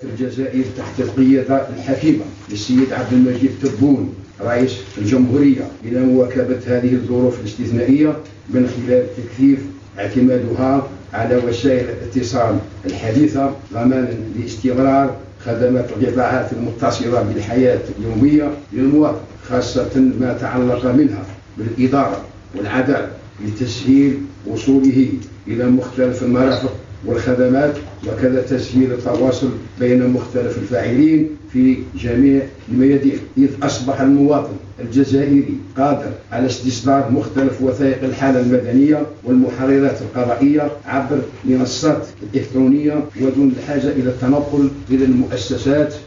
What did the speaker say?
الجزائر تحت القيادة الحكيمة للسيد عبد المجيد تبون رئيس الجمهورية إلى مواكبة هذه الظروف الاستثنائية من خلال تكثيف اعتمادها على وسائل الاتصال الحديثة ضمانا لاستمرار خدمات القطاعات المتصلة بالحياة اليومية للمواطن، خاصة ما تعلق منها بالإدارة والعدالة لتسهيل وصوله إلى مختلف المرافق والخدمات، وكذا تسهيل التواصل بين مختلف الفاعلين في جميع الميادين، إذ أصبح المواطن الجزائري قادر على استصدار مختلف وثائق الحالة المدنية والمحررات القضائية عبر منصات إلكترونية ودون الحاجة إلى التنقل إلى المؤسسات